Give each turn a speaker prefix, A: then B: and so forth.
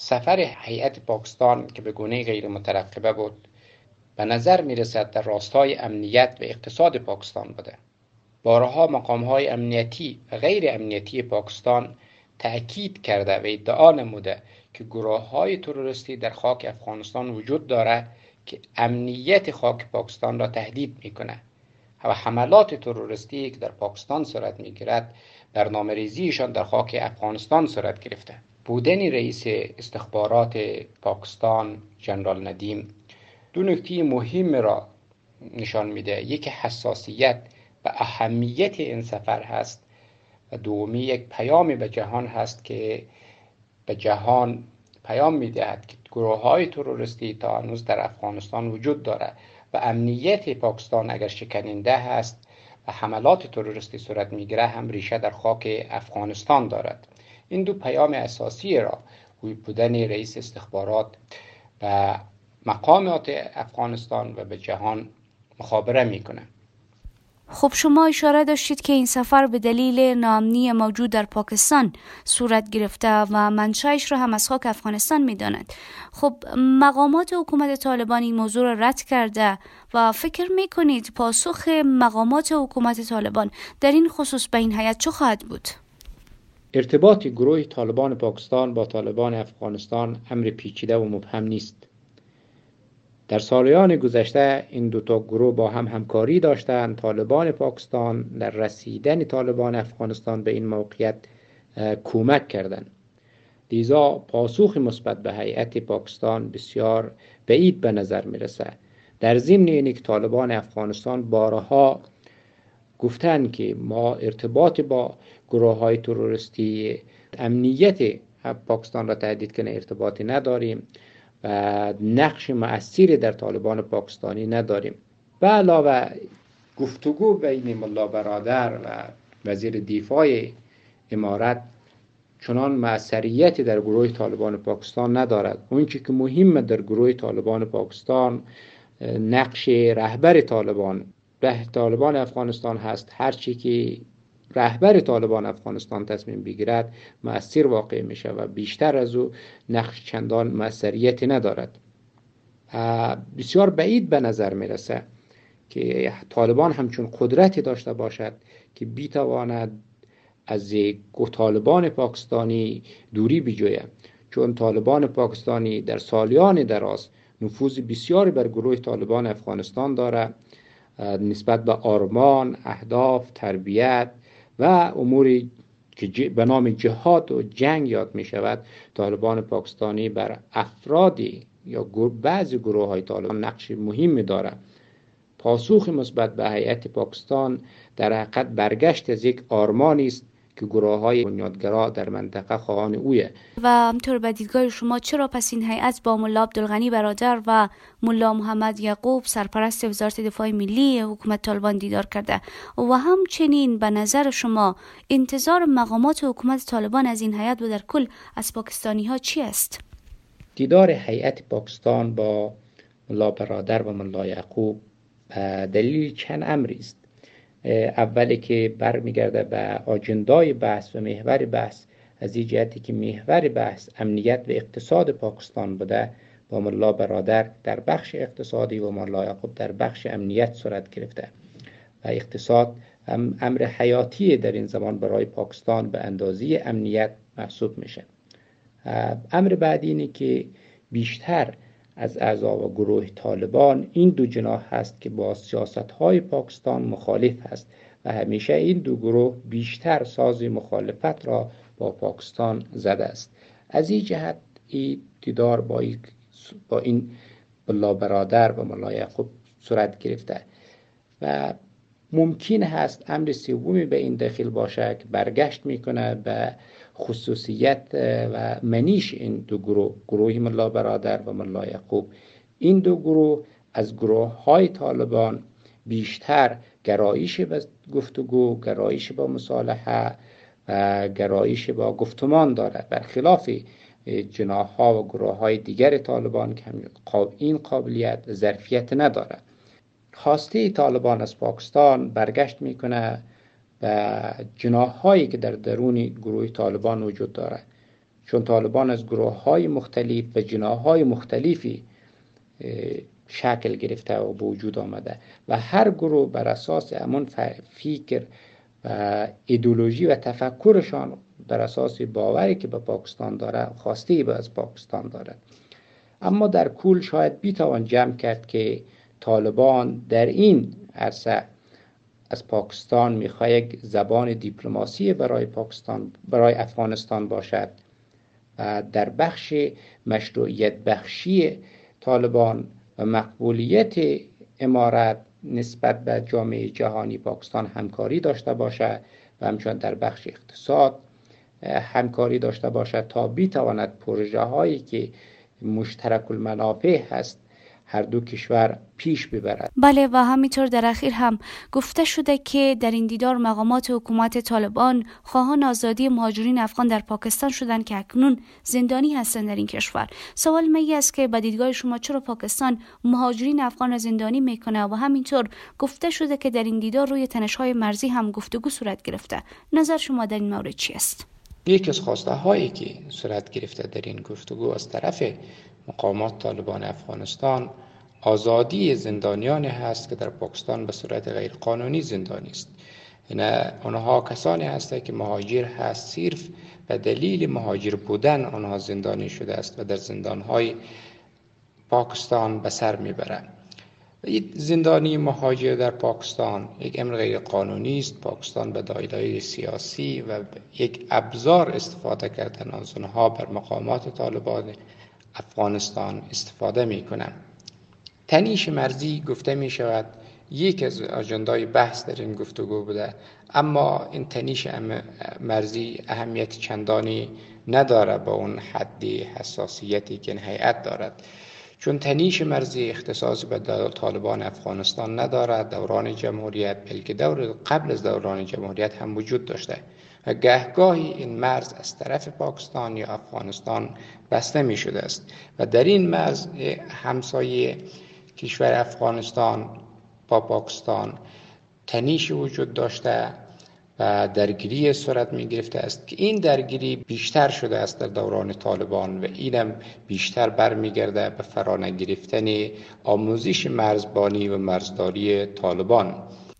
A: سفر هیئت پاکستان که به گونه غیر مترقبه بود، به نظر می رسد در راستای امنیت و اقتصاد پاکستان بوده. بارها مقام‌های امنیتی و غیر امنیتی پاکستان تأکید کرده و ادعا نموده که گروه‌های تروریستی در خاک افغانستان وجود دارد که امنیت خاک پاکستان را تهدید می‌کند و حملات تروریستی که در پاکستان صورت می‌گیرد برنامه‌ریزیشان در خاک افغانستان صورت گرفته. بودن رئیس استخبارات پاکستان جنرال ندیم دو نکته مهم را نشان میده. یک حساسیت و اهمیت این سفر هست و دومی یک پیام به جهان هست که به جهان پیام میدهد که گروه‌های تروریستی تا هنوز در افغانستان وجود دارد و امنیت پاکستان اگر شکننده هست و حملات تروریستی صورت میگیره هم ریشه در خاک افغانستان دارد. این دو پیام اساسی را بودن رئیس استخبارات و مقامات افغانستان و به جهان مخابره میکنه.
B: خب شما اشاره داشتید که این سفر به دلیل ناامنی موجود در پاکستان صورت گرفته و منشأش را هم از خاک افغانستان میداند. خب مقامات حکومت طالبان این موضوع را رد کرده و فکر میکنید پاسخ مقامات حکومت طالبان در این خصوص به این هیئت چه خواهد بود؟
A: ارتباط گروه طالبان پاکستان با طالبان افغانستان امر پیچیده و مبهم نیست. در سالیان گذشته این دو تا گروه با هم همکاری داشتند. طالبان پاکستان در رسیدن طالبان افغانستان به این موقعیت کمک کردند. لذا پاسخ مثبت به هیئت پاکستان بسیار بعید به نظر میرسه. در ضمن اینکه طالبان افغانستان بارها گفتند که ما ارتباط با گروه‌های تروریستی امنیت پاکستان را تهدید کنه ارتباطی نداریم و نقش مؤثری در طالبان پاکستانی نداریم. به علاوه گفتگو بین ملا برادر و وزیر دفاع امارت چنان مؤثریتی در گروه طالبان پاکستان ندارد. اون چیزی که مهمه در گروه طالبان پاکستان نقش رهبر طالبان افغانستان هست. هر چی که رهبر طالبان افغانستان تصمیم بگیرد مؤثر واقع میشه و بیشتر از او نقش چندان مؤثریتی ندارد. بسیار بعید به نظر میرسه که طالبان همچون قدرتی داشته باشد که بیتواند از طالبان پاکستانی دوری بجوید، چون طالبان پاکستانی در سالیان دراز نفوذ بسیاری بر گروه طالبان افغانستان دارد نسبت به آرمان، اهداف، تربیت و اموری که به نام جهاد و جنگ یاد می شود. طالبان پاکستانی بر افرادی یا بعضی گروه های طالبان نقش مهمی دارد. پاسخ مثبت به هیئت پاکستان در حقیقت برگشت از یک آرمانی است که گروه‌های بنیادگرا در منطقه خواهان اویه.
B: و همطور به دیدگاه شما چرا پس این هیئت با ملا عبدالغنی برادر و ملا محمد یعقوب سرپرست وزارت دفاع ملی حکومت طالبان دیدار کرده و همچنین به نظر شما انتظار مقامات حکومت طالبان از این هیئت و در کل از پاکستانی ها چی است؟
A: دیدار هیئت پاکستان با ملا برادر و ملا یعقوب دلیل چند امری است. اولی که برمیگرده به آجندای بحث و محور بحث، از این جهتی که محور بحث امنیت و اقتصاد پاکستان بوده، با ملا برادر در بخش اقتصادی و ملا یعقوب در بخش امنیت صورت گرفته و اقتصاد امر حیاتی در این زمان برای پاکستان به اندازه امنیت محسوب میشه. امر بعدی اینه که بیشتر از اعضا و گروه طالبان این دو جناح هست که با سیاست‌های پاکستان مخالف هست و همیشه این دو گروه بیشتر ساز مخالفت را با پاکستان زده است. از این جهت این دیدار با این ملا برادر و ملا یعقوب صورت گرفته و ممکن هست امر سومی به این داخل باشه که برگشت میکنه به خصوصیت و منیش این دو گروه ملا برادر و ملا یعقوب. این دو گروه از گروه های طالبان بیشتر گرایش به گفتگو، گرایش به مصالحه و گرایش به گفتمان دارد، برخلاف جناح ها و گروه های دیگر طالبان که این قابلیت ظرفیت ندارد. خواسته طالبان از پاکستان برگشت میکنه و جناح هایی که در درون گروه طالبان وجود دارد، چون طالبان از گروه‌های مختلف و جناح‌های مختلفی شکل گرفته و به وجود آمده و هر گروه بر اساس همون فکر و ایدئولوژی و تفکرشان بر اساس باوری که به پاکستان داره خواسته به از پاکستان داره. اما در کل شاید بیتوان جمع کرد که طالبان در این عرصه از پاکستان میخواد یک زبان دیپلماسی برای افغانستان باشد و در بخش مشروعیت بخشی طالبان و مقبولیت امارت نسبت به جامعه جهانی پاکستان همکاری داشته باشد و همچنین در بخش اقتصاد همکاری داشته باشد تا بتواند پروژه هایی که مشترک المنافع هست هر دو کشور پیش ببرد.
B: بله و همینطور در اخیر هم گفته شده که در این دیدار مقامات حکومت طالبان خواهان آزادی مهاجرین افغان در پاکستان شدند که اکنون زندانی هستند در این کشور. سوال می است که به دیدگاه شما چرا پاکستان مهاجرین افغان را زندانی میکنه و همینطور گفته شده که در این دیدار روی تنش‌های مرزی هم گفتگو صورت گرفته. نظر شما در این مورد چی است؟
A: یکی از خواسته هایی که صورت گرفته در این گفتگو از طرف مقامات طالبان افغانستان آزادی زندانیان هست که در پاکستان به صورت غیر قانونی زندانی است. آنها کسانی هستند که مهاجر هست، صرف به دلیل مهاجر بودن آنها زندانی شده است و در زندانهای پاکستان به سر میبرند. زندانی مهاجر در پاکستان یک امر غیر قانونی است. پاکستان به دلایل سیاسی و یک ابزار استفاده کردن از آنها بر مقامات طالبان افغانستان استفاده می کنند. تنیش مرزی گفته می شود یک از اجندای بحث در این گفتگو بوده، اما این تنیش مرزی اهمیت چندانی نداره با اون حد حساسیتی که این هیئت دارد، چون تنیش مرزی اختصاصی به طالبان افغانستان ندارد. دوران جمهوریت بلکه قبل از دوران جمهوریت هم وجود داشته و گهگاهی این مرز از طرف پاکستان یا افغانستان بسته می شده است و در این مرز همسایه کشور افغانستان با پاکستان تنیش وجود داشته و درگیری صورت می گرفته است که این درگیری بیشتر شده است در دوران طالبان و اینم بیشتر برمیگرده به فرانگرفتن آموزش مرزبانی و مرزداری طالبان.